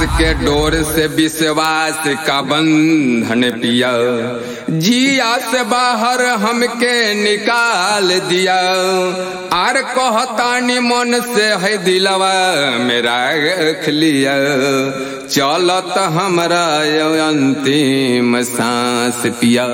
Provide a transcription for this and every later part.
के डोर से विश्वास का बंधन पिया, जिया से बाहर हमके निकाल दिया। आर कहतानी मन से है दिलवा मेरा रख लिया, चलत हमरा अंतिम सांस पिया।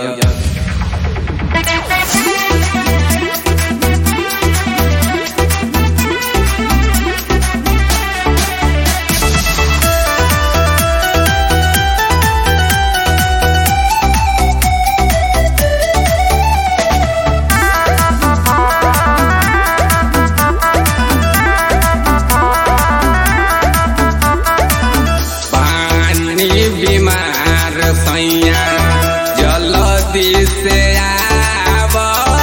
जल्दी से आव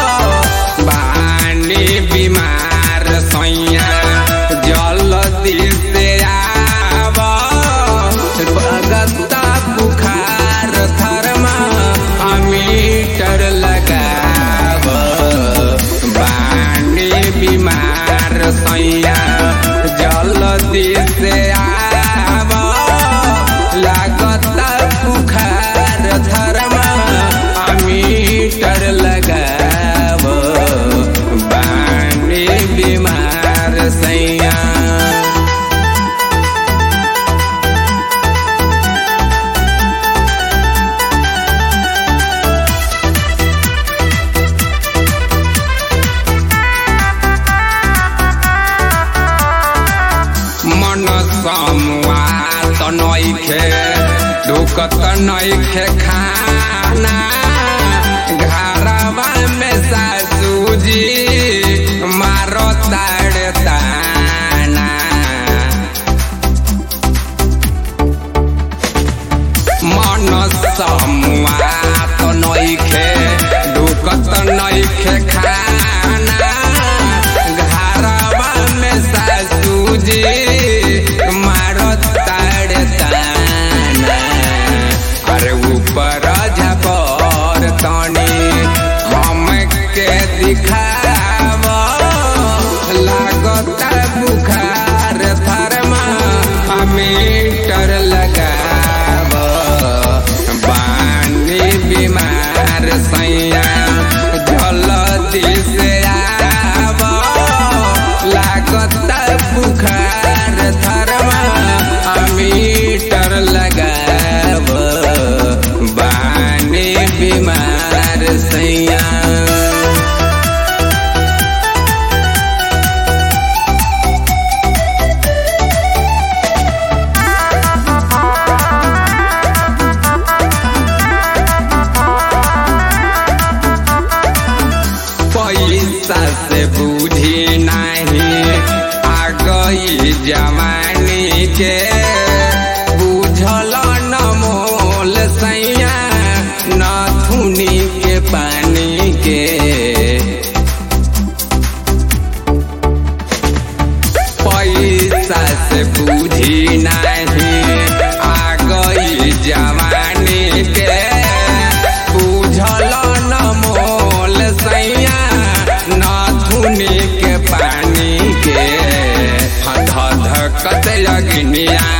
बानी बीमार सैया, जल्दी से आव बगता बुखार थर्मामीटर लगाव। बानी बीमार सैया जल्दी से आव लागता बुखार थर्मामीटर लगाव। बानी बीमार सैया। मन समुआ तो नइखे ढुकत नइखे खाना, घरवा में सासूजी मारो ताड़ ताना। मन समुआ तो नइखे ढुकत नइखे खाना, घरवा में सासूजी मारो ताड़ ताना। अरे ऊपर झपर तनी हमके दिखाव, लागता बुखार थर्मामीटर लगाव। बानी बीमार सैया जल्दी से आव, लागता बुखार थर्मामीटर लगाव। बानी बीमार सैया। पैसा से बूझी नहीं आ गई जवानी के, बुझल न मोल सैया नथुनी के पानी के। पैसा से बूझी नहीं आ गई जवानी के, बुझल न मोल सैया नथुनी के पानी के। धधकत अग्निया